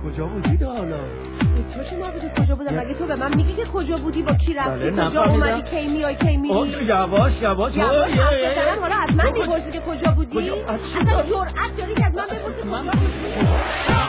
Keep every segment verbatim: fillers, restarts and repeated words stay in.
کجا بودی تا حالا؟ تو چه نبودی کجا بودم؟ مگه تو به من میگی که کجا بودی، با کی رفتی، کجا اومدی، کی میای کی میری؟ اوه یواش یواش یواش حرف حالا از من میپرسی که کجا بودی؟ اصلا جرأت داری که از من بپرسی کجا بودی؟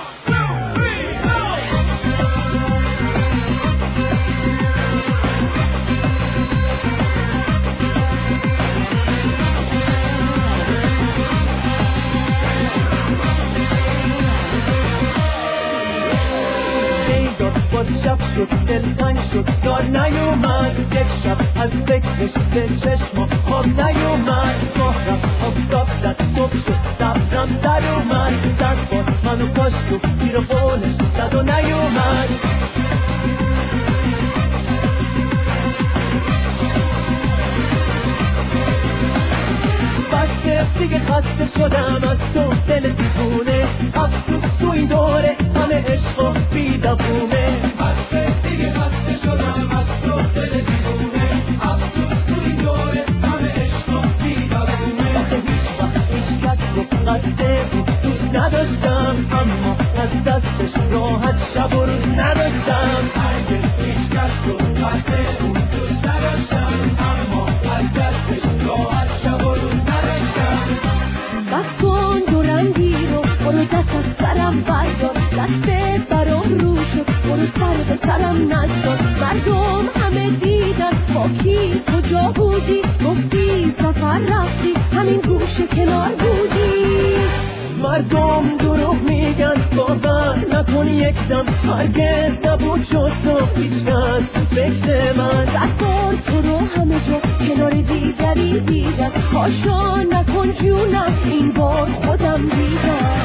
شب شد دل تنگ شد دار نیومد، یک شب از فکرش به چشم خواب نیومد، ماه رفت آفتاب زد صبح شد صبرم در اومد، صد بار منو کشت و زیر قولش زد و نیومد. بسته دیگه خسته شدم از تو دل دیوونه، افسوس تو این دوره همه عشق و بیدفونه. بسته دیگه خسته شدم از تو دل دیوونه، افسوس تو این دوره همه عشق و بیدفونه. آخه هیچ وقت هیچ کس رو قصده بود دوست نداشتم، اما از دستش راحت شب و روز نداشتم. هرگز هیچ کس رو قصده بود دوست نداشتم، اما از دستش راحت شب و روز نداشتم. بس کن دورندی رو برو دست از سرم بردار، دست برام رو شد برو سر به سرم نشد. مردم همه دیدن با کی کجا بودی، گفتی سفر رفتی همین گوشه کنار بودی. مردم دروغ میگن باور نکن یک دم، هرگز نبود شد تو هیچ کس فکر من. دستار تو رو همه جا کنار دیگری دیدن، هاشا نکن جونم این بار خودم دیدم.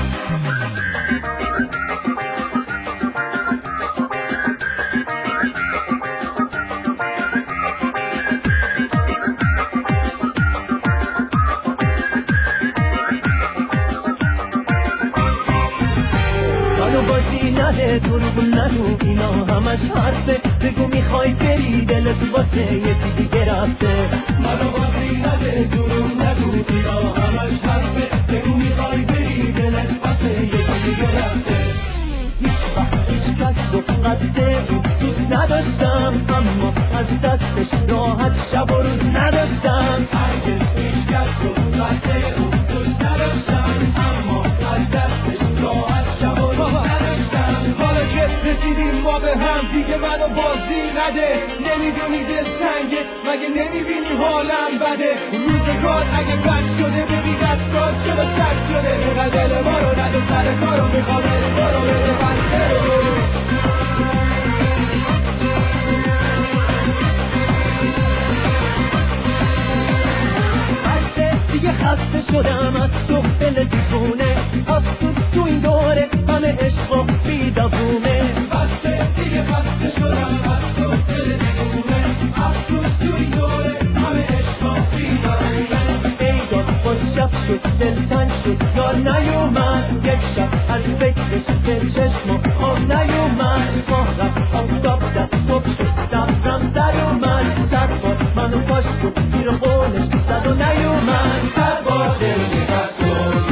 نده دروغ نگو اینا همش حرفه، بگو میخوای بری دلت واسه یکی دیگه رفته. منو بازی نده دروغ نگو اینا همش حرفه، بگو میخوای بری دلت واسه یکی دیگه رفته. هیچ وقت هیچ کس رو قصده بود دوست نداشتم، اما از دستش راحت شب و روز نداشتم. هرگز هیچ کس رو قصده بود دوست نداشتم، اما از دستش راحت شب و روز نداشتم. حالا که رسیدیم ما به هم دیگه منو بازی نده، نمیدونی دل سنگه مگه نمیبینی حالم بده. روزگار اگه بد شده ببین دستات چرا سر شده، اینقدر دل ما رو نده سر کارو میخواد ما رو بده بسته رو. دیگه خسته شدم از تو دل دیوونه، افسوس تو این دوره همه عشق و بیدفونه. بسته دیگه خسته شدم از تو دل دیوونه، افسوس تو این دوره همه عشق و بیدفونه. ای داد باز شب شد دل تنگ شد یار نیومد، یک شب از فکرش به چشم خواب نیومد، ماه رفت آفتاب زد صبح شد صبرم در اومد، صد بار منو کشت و زیر قولش زد و نیومد. صد بار دل می‌خواست